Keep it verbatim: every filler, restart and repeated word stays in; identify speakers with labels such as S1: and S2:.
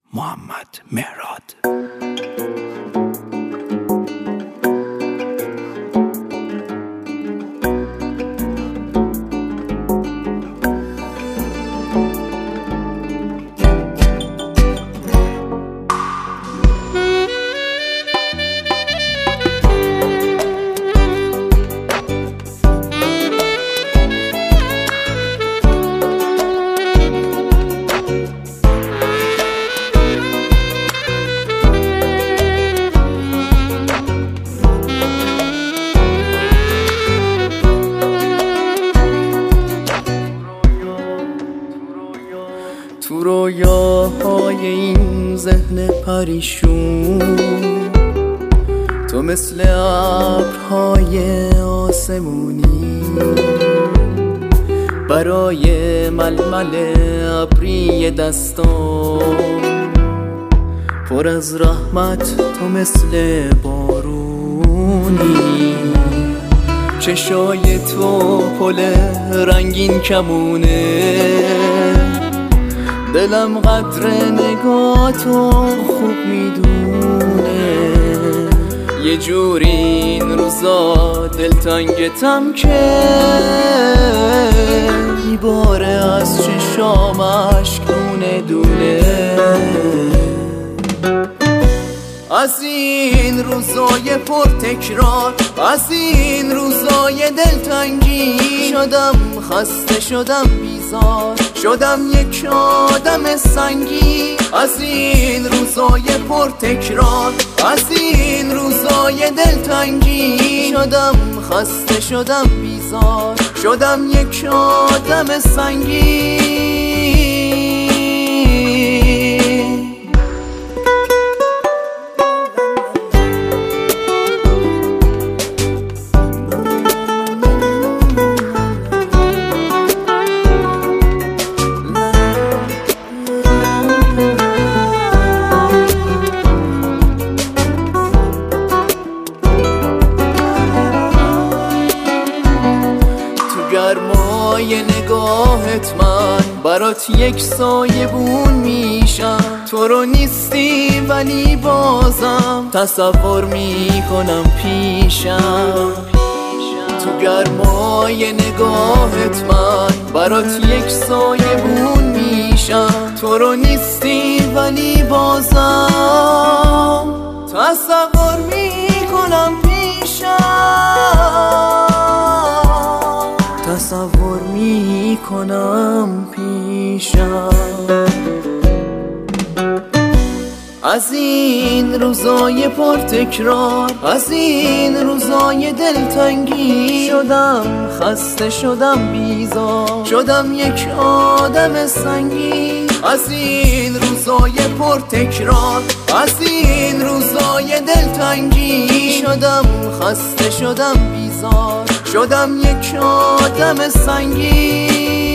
S1: محمد مهراد.
S2: تو رویاهای این ذهن پریشون تو مثل ابرهای آسمونی برای ململ ابری دستان پر از رحمت تو مثل بارونی چشای تو پل رنگین کمونه دلم قدر نگاهتو خوب میدونه یه جوری این روزا دلتنگتم که میباره از چشام اشک دونه دونه از این روزای پر تکرار از این روزای دلتنگی شدم خسته شدم بیزار شدم یک آدم سنگی از این روزای پر تکرار از این روزای دلتنگی شدم خسته شدم بیزار شدم یک آدم سنگی گرمای نگاهت من برات یک سایه بون میشم تو رو نیستی ولی بازم تصور میکنم پیشم تو گرمای نگاهت من برات یک سایه بون میشم تو رو نیستی ولی بازم تصور میکنم پیشم تصور می کنم پیشم از این روزای پر تکرار از این روزای دلتنگی شدم خسته شدم بیزار شدم یک آدم سنگی از این روزای پر تکرار از این روزای دلتنگی شدم خسته شدم بیزار شدم یک آدم سنگی